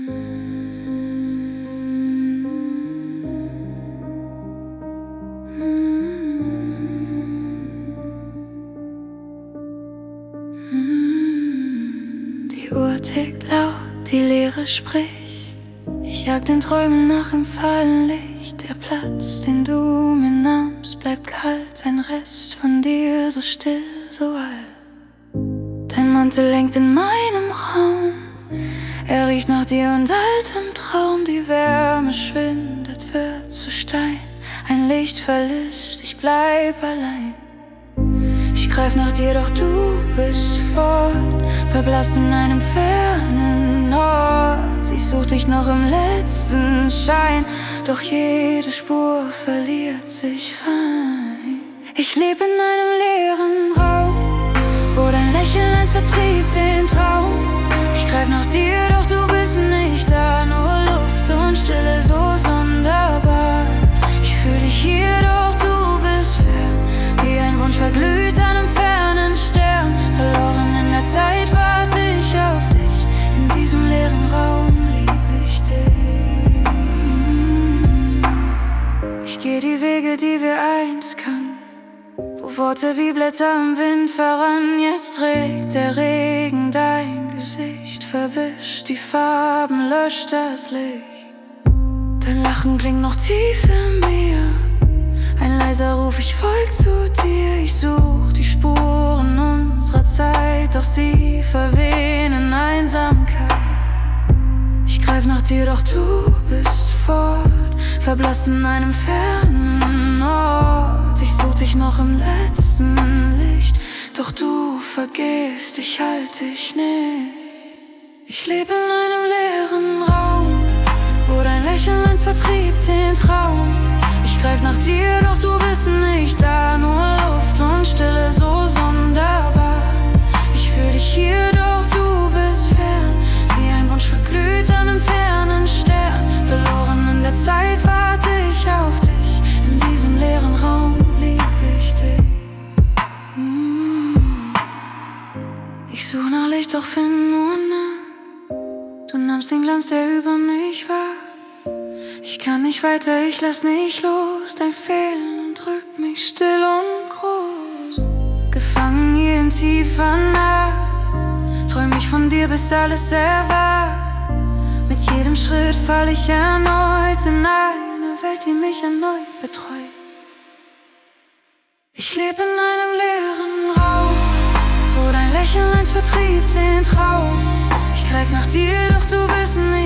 Die Uhr tickt laut, die Leere spricht. Ich jag den Träumen nach im fahlen Licht. Der Platz, den du mir nahmst, bleibt kalt. Ein Rest von dir, so still, so alt. Dein Mantel hängt in meinem Raum. Er riecht nach dir und altem Traum. Die Wärme schwindet, wird zu Stein. Ein Licht verlischt, ich bleib allein. Ich greif nach dir, doch du bist fort, verblasst in einem fernen Ort. Ich such dich noch im letzten Schein, doch jede Spur verliert sich fein. Ich leb in einem leeren Raum, wo dein Lächeln einst vertrieb den Traum. Ich greif nach dir, doch du bist nicht da, nur Luft und Stille, so sonderbar. Ich fühl dich hier, doch du bist fern, wie ein Wunsch verglüht an einem fernen Stern. Verloren in der Zeit warte ich auf dich, in diesem leeren Raum lieb ich dich. Ich geh die Wege, die wir einst kannten, wo Worte wie Blätter im Wind verrannen. Jetzt trägt der Regen dein Gesicht, verwischt die Farben, löscht das Licht. Dein Lachen klingt noch tief in mir, ein leiser Ruf, ich folg zu dir. Ich such die Spuren unserer Zeit, doch sie verwehen in Einsamkeit. Ich greif nach dir, doch du bist fort, verblasst in einem fernen Ort. Ich such dich noch im letzten Licht, doch du vergisst, ich halt dich nicht. Ich leb in einem leeren Raum, wo dein Lächeln einst vertrieb den Traum. Ich greif nach dir, doch du bist nicht da, nur Luft und Stille, so sonderbar. Ich fühl dich hier, doch du bist fern, wie ein Wunsch verglüht an einem fernen Stern. Verloren in der Zeit warte ich auf dich, in diesem leeren Raum lieb ich dich. Ich such nach Licht, doch find nur Nacht. Du nahmst den Glanz, der über mich war. Ich kann nicht weiter, ich lass nicht los. Dein Fehlen drückt mich still und groß. Gefangen hier in tiefer Nacht, träum ich von dir, bis alles erwacht. Mit jedem Schritt fall ich erneut in eine Welt, die mich erneut betreut. Ich leb in einem leeren Raum, wo dein Lächeln einst vertrieb den Traum. Ich greif nach dir, doch du bist nicht